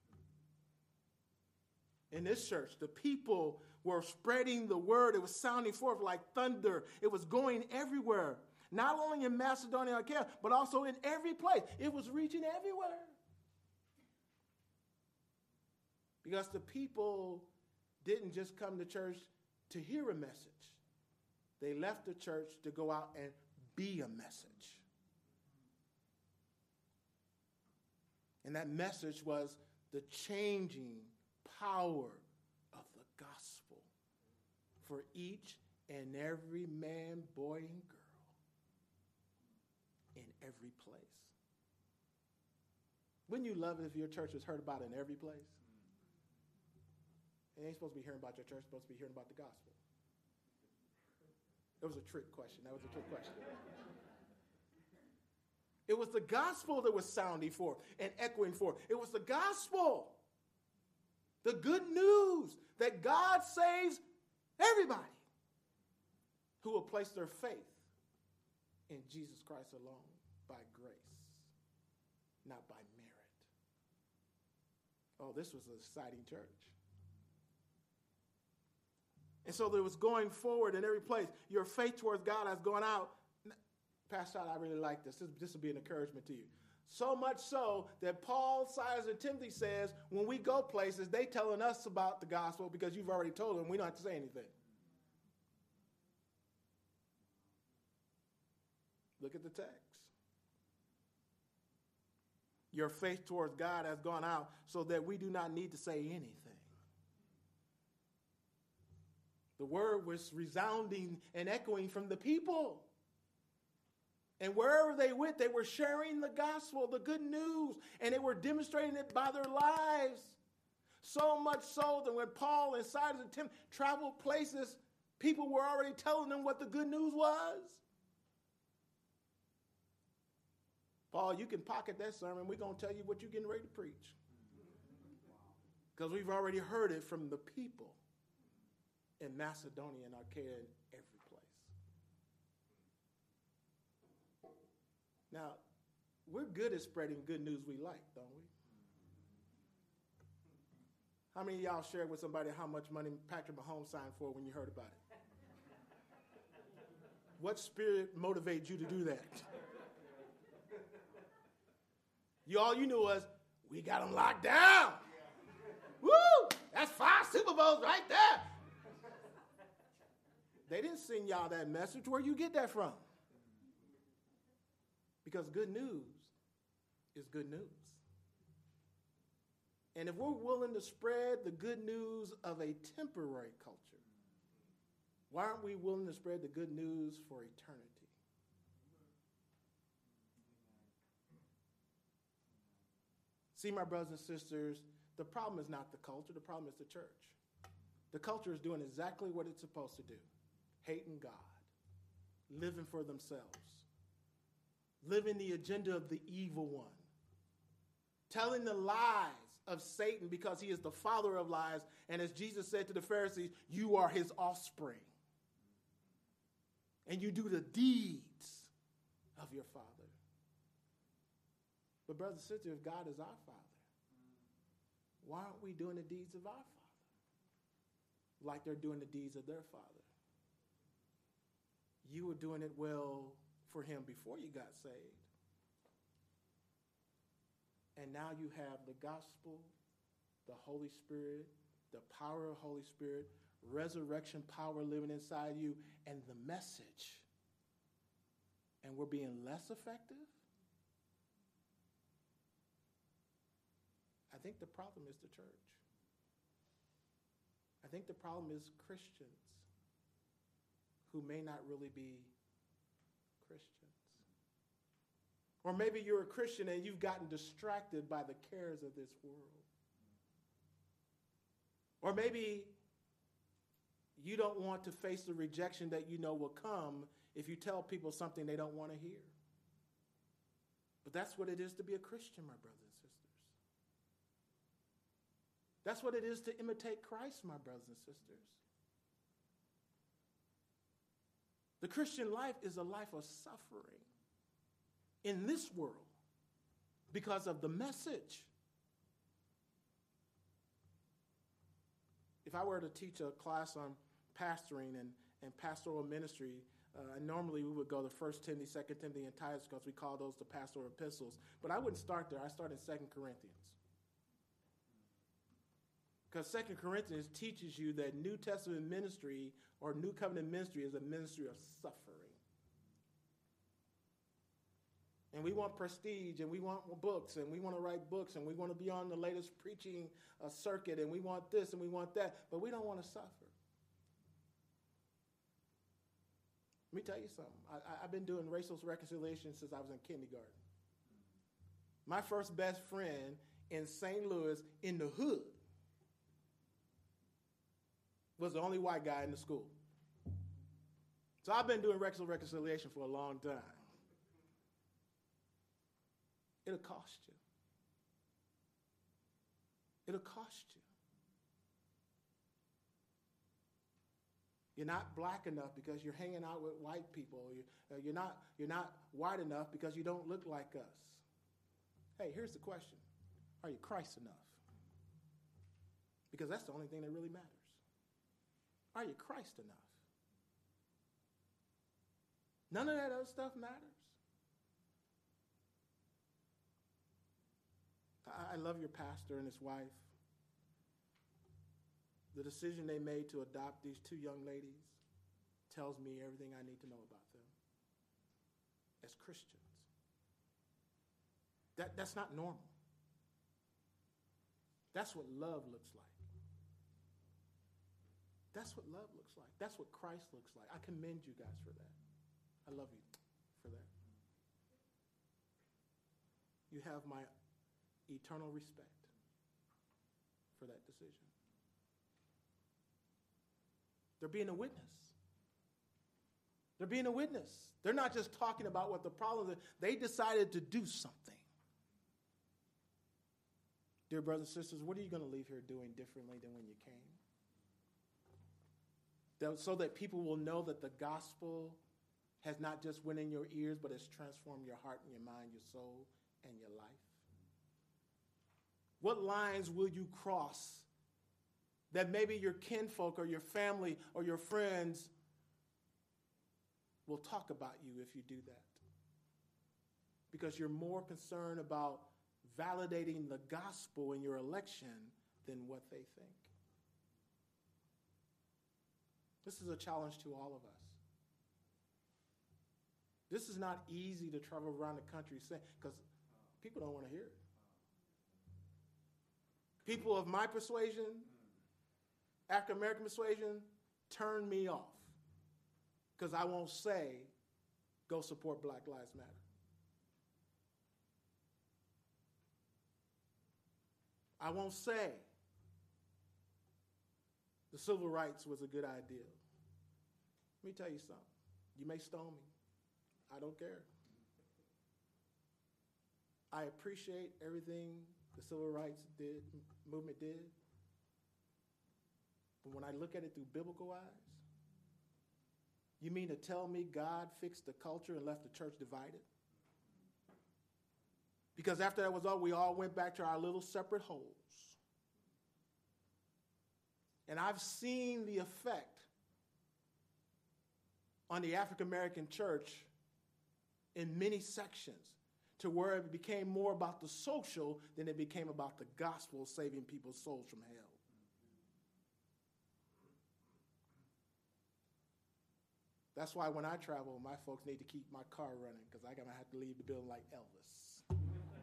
In this church, the people were spreading the word. It was sounding forth like thunder. It was going everywhere. Not only in Macedonia and Achaia, but also in every place. It was reaching everywhere. Because the people didn't just come to church to hear a message. They left the church to go out and be a message. And that message was the changing power of the gospel for each and every man, boy, and girl in every place. Wouldn't you love it if your church was heard about in every place? It ain't supposed to be hearing about your church, it's supposed to be hearing about the gospel. It was a trick question. That was a trick question. It was the gospel that was sounding forth and echoing forth. It was the gospel. The good news that God saves everybody who will place their faith in Jesus Christ alone by grace, not by merit. Oh, this was an exciting church. And so there was going forward in every place. Your faith towards God has gone out. Pastor, I really like this. This will be an encouragement to you. So much so that Paul, Silas, and Timothy says, when we go places, they telling us about the gospel because you've already told them. We don't have to say anything. Look at the text. Your faith towards God has gone out so that we do not need to say anything. The word was resounding and echoing from the people. And wherever they went, they were sharing the gospel, the good news, and they were demonstrating it by their lives. So much so that when Paul and Silas and Timothy traveled places, people were already telling them what the good news was. Paul, you can pocket that sermon. We're going to tell you what you're getting ready to preach. Because we've already heard it from the people in Macedonia and Achaia and every place. Now, we're good at spreading good news we like, don't we? How many of y'all shared with somebody how much money Patrick Mahomes signed for when you heard about it? What spirit motivated you to do that? All you knew was, we got them locked down. Woo! That's 5 Super Bowls right there. They didn't send y'all that message. Where you get that from? Because good news is good news. And if we're willing to spread the good news of a temporary culture, why aren't we willing to spread the good news for eternity? See, my brothers and sisters, the problem is not the culture. The problem is the church. The culture is doing exactly what it's supposed to do. Hating God. Living for themselves. Living the agenda of the evil one. Telling the lies of Satan because he is the father of lies. And as Jesus said to the Pharisees, you are his offspring. And you do the deeds of your father. But brothers and sisters, if God is our Father, why aren't we doing the deeds of our Father like they're doing the deeds of their Father? You were doing it well for him before you got saved. And now you have the gospel, the Holy Spirit, the power of the Holy Spirit, resurrection power living inside you, and the message. And we're being less effective? I think the problem is the church. I think the problem is Christians who may not really be Christians. Or maybe you're a Christian and you've gotten distracted by the cares of this world. Or maybe you don't want to face the rejection that you know will come if you tell people something they don't want to hear. But that's what it is to be a Christian, my brothers and sisters. That's what it is to imitate Christ, my brothers and sisters. The Christian life is a life of suffering in this world because of the message. If I were to teach a class on pastoring and pastoral ministry, normally we would go to 1 Timothy, 2 Timothy, and Titus because we call those the pastoral epistles. But I wouldn't start there. I start in 2 Corinthians. Because 2 Corinthians teaches you that New Testament ministry or New Covenant ministry is a ministry of suffering. And we want prestige, and we want books, and we want to write books, and we want to be on the latest preaching circuit, and we want this, and we want that, but we don't want to suffer. Let me tell you something. I've been doing racial reconciliation since I was in kindergarten. My first best friend in St. Louis, in the hood, was the only white guy in the school. So I've been doing racial reconciliation for a long time. It'll cost you. It'll cost you. You're not black enough because you're hanging out with white people. You're not white enough because you don't look like us. Hey, here's the question. Are you Christ enough? Because that's the only thing that really matters. Are you Christ enough? None of that other stuff matters. I love your pastor and his wife. The decision they made to adopt these two young ladies tells me everything I need to know about them as Christians. That's not normal. That's what love looks like. That's what love looks like. That's what Christ looks like. I commend you guys for that. I love you for that. You have my eternal respect for that decision. They're being a witness. They're being a witness. They're not just talking about what the problem is. They decided to do something. Dear brothers and sisters, what are you going to leave here doing differently than when you came? So that people will know that the gospel has not just went in your ears, but has transformed your heart and your mind, your soul, and your life. What lines will you cross that maybe your kinfolk or your family or your friends will talk about you if you do that? Because you're more concerned about validating the gospel in your election than what they think. This is a challenge to all of us. This is not easy to travel around the country saying, because people don't want to hear it. People of my persuasion, African American persuasion, turn me off because I won't say, go support Black Lives Matter. I won't say the civil rights was a good idea. Let me tell you something. You may stone me. I don't care. I appreciate everything the civil rights movement did. But when I look at it through biblical eyes, you mean to tell me God fixed the culture and left the church divided? Because after that was all, we all went back to our little separate holes. And I've seen the effect on the African American church in many sections, to where it became more about the social than it became about the gospel saving people's souls from hell. That's why when I travel, my folks need to keep my car running because I'm going to have to leave the building like Elvis.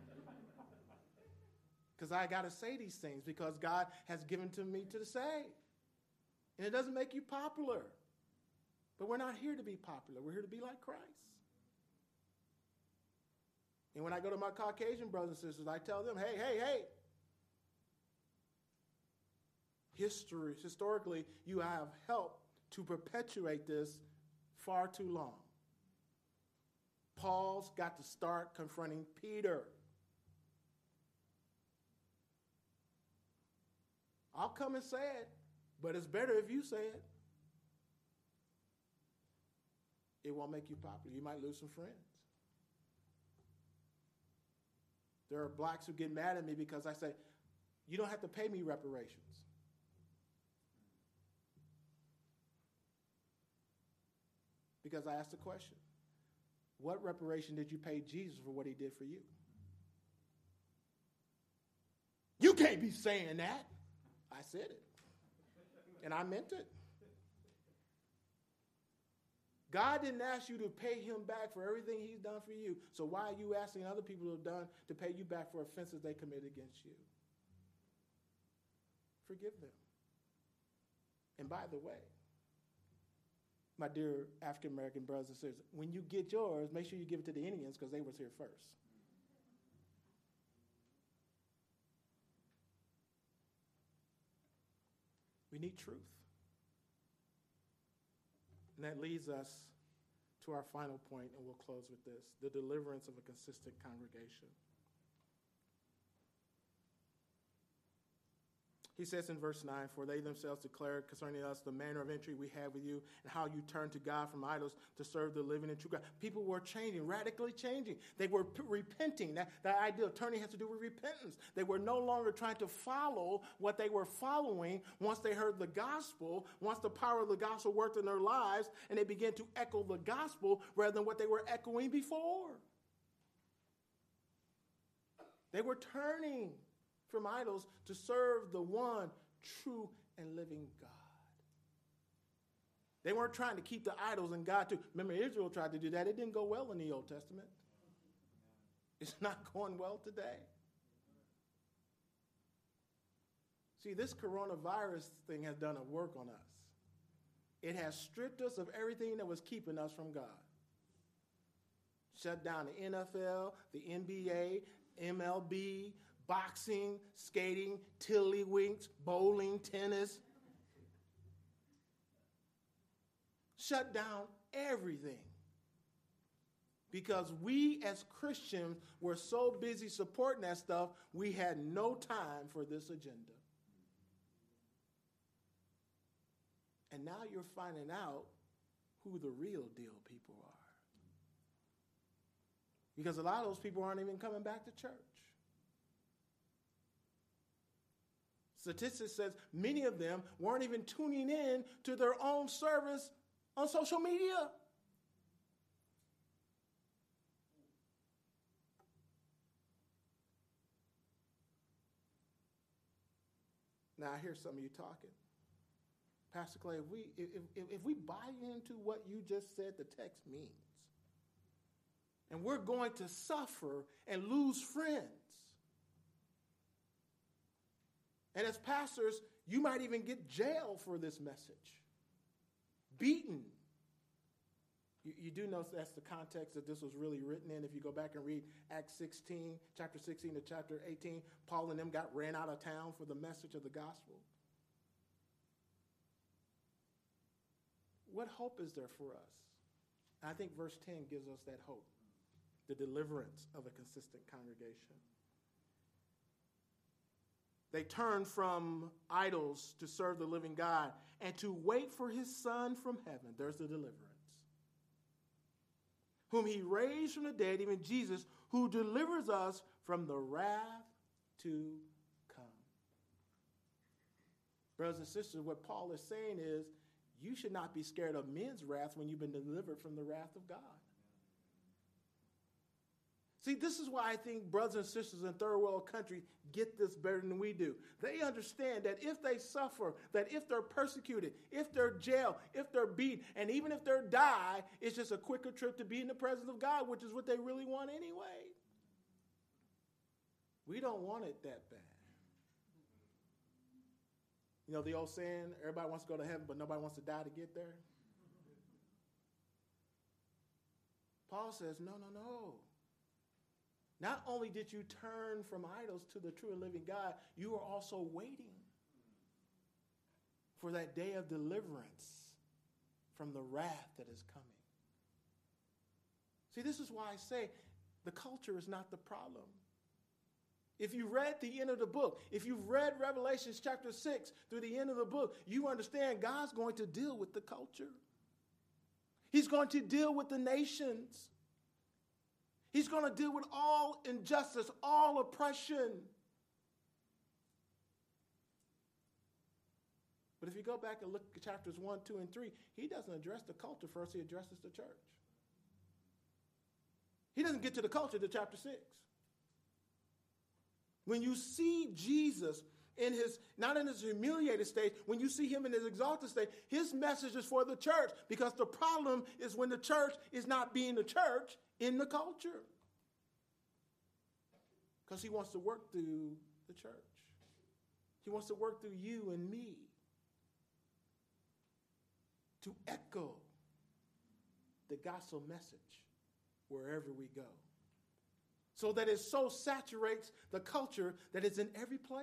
Because I got to say these things because God has given to me to say. And it doesn't make you popular. But we're not here to be popular. We're here to be like Christ. And when I go to my Caucasian brothers and sisters, I tell them, hey. Historically, you have helped to perpetuate this far too long. Paul's got to start confronting Peter. I'll come and say it, but it's better if you say it. It won't make you popular. You might lose some friends. There are blacks who get mad at me because I say, you don't have to pay me reparations. Because I asked the question, what reparation did you pay Jesus for what he did for you? You can't be saying that. I said it. And I meant it. God didn't ask you to pay him back for everything he's done for you. So why are you asking other people who have done to pay you back for offenses they committed against you? Forgive them. And by the way, my dear African-American brothers and sisters, when you get yours, make sure you give it to the Indians because they was here first. We need truth. And that leads us to our final point, and we'll close with this, the deliverance of a consistent congregation. He says in verse 9, for they themselves declare concerning us the manner of entry we have with you and how you turn to God from idols to serve the living and true God. People were changing, radically changing. They were repenting. That idea of turning has to do with repentance. They were no longer trying to follow what they were following once they heard the gospel, once the power of the gospel worked in their lives, and they began to echo the gospel rather than what they were echoing before. They were turning from idols to serve the one true and living God. They weren't trying to keep the idols and God too. Remember, Israel tried to do that. It didn't go well in the Old Testament. It's not going well today. See, this coronavirus thing has done a work on us. It has stripped us of everything that was keeping us from God. Shut down the NFL, the NBA, MLB, boxing, skating, tiddlywinks, bowling, tennis. Shut down everything. Because we as Christians were so busy supporting that stuff, we had no time for this agenda. And now you're finding out who the real deal people are. Because a lot of those people aren't even coming back to church. Statistics says many of them weren't even tuning in to their own service on social media. Now I hear some of you talking. Pastor Clay, if we buy into what you just said the text means, and we're going to suffer and lose friends, and as pastors, you might even get jailed for this message. Beaten. You do know that's the context that this was really written in. If you go back and read Acts 16, chapter 16 to chapter 18, Paul and them got ran out of town for the message of the gospel. What hope is there for us? I think verse 10 gives us that hope. The deliverance of a consistent congregation. They turned from idols to serve the living God and to wait for his Son from heaven. There's the deliverance. Whom he raised from the dead, even Jesus, who delivers us from the wrath to come. Brothers and sisters, what Paul is saying is, you should not be scared of men's wrath when you've been delivered from the wrath of God. See, this is why I think brothers and sisters in third world countries get this better than we do. They understand that if they suffer, that if they're persecuted, if they're jailed, if they're beat, and even if they're die, it's just a quicker trip to be in the presence of God, which is what they really want anyway. We don't want it that bad. You know the old saying, everybody wants to go to heaven, but nobody wants to die to get there? Paul says, no. Not only did you turn from idols to the true and living God, you are also waiting for that day of deliverance from the wrath that is coming. See, this is why I say the culture is not the problem. If you read the end of the book, if you've read Revelation chapter 6 through the end of the book, you understand God's going to deal with the culture. He's going to deal with the nations. He's going to deal with all injustice, all oppression. But if you go back and look at chapters 1, 2, and 3, he doesn't address the culture first, he addresses the church. He doesn't get to the culture to chapter 6. When you see Jesus in his, not in his humiliated state, when you see him in his exalted state, his message is for the church, because the problem is when the church is not being the church in the culture. Because he wants to work through the church. He wants to work through you and me to echo the gospel message wherever we go, so that it so saturates the culture that it's in every place.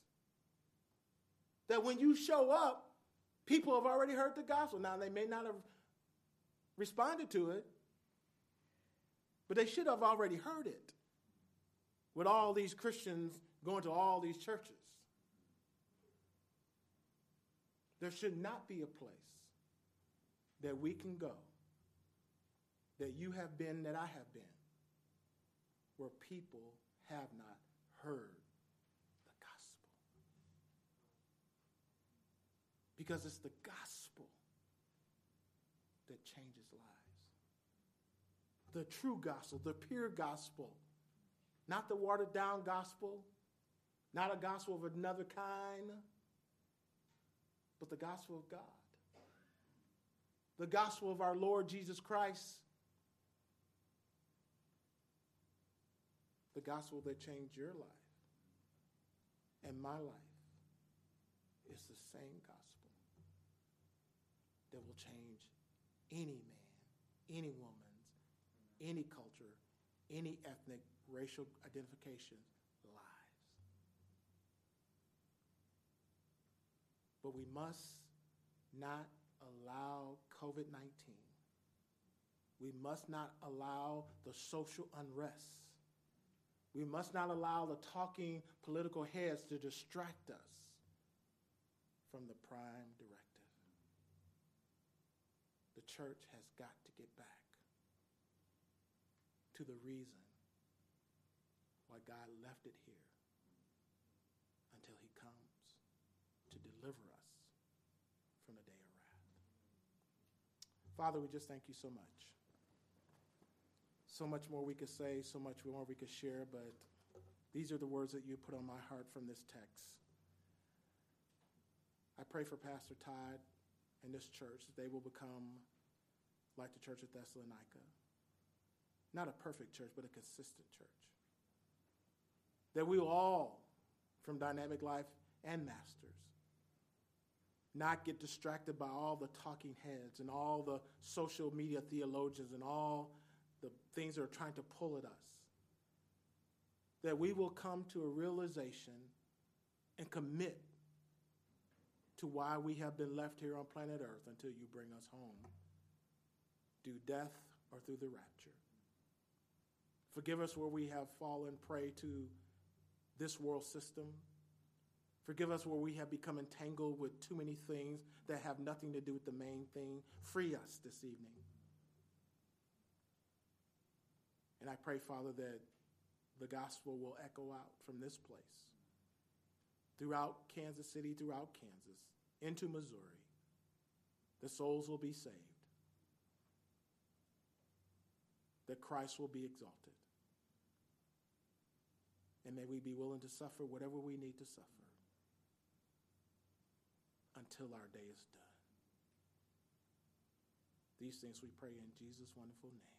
That when you show up, people have already heard the gospel. Now, they may not have responded to it, but they should have already heard it, with all these Christians going to all these churches. There should not be a place that we can go, that you have been, that I have been, where people have not heard the gospel. Because it's the gospel that changes lives. The true gospel, the pure gospel, not the watered down gospel, not a gospel of another kind, but the gospel of God. The gospel of our Lord Jesus Christ. The gospel that changed your life and my life is the same gospel that will change any man, any woman's, any culture, any ethnic, racial identification lives. But we must not allow COVID-19. We must not allow the social unrest. We must not allow the talking political heads to distract us from the prime directive. The church has got to get back to the reason why God left it here until he comes to deliver us from the day of wrath. Father, we just thank you so much. So much more we could say, so much more we could share, but these are the words that you put on my heart from this text. I pray for Pastor Todd and this church that they will become like the church of Thessalonica. Not a perfect church, but a consistent church. That we will all, from Dynamic Life and Masters, not get distracted by all the talking heads and all the social media theologians and all the things that are trying to pull at us. That we will come to a realization and commit to why we have been left here on planet Earth until you bring us home, through death or through the rapture. Forgive us where we have fallen prey to this world system. Forgive us where we have become entangled with too many things that have nothing to do with the main thing. Free us this evening. And I pray, Father, that the gospel will echo out from this place, throughout Kansas City, throughout Kansas, into Missouri. The souls will be saved. That Christ will be exalted. And may we be willing to suffer whatever we need to suffer until our day is done. These things we pray in Jesus' wonderful name.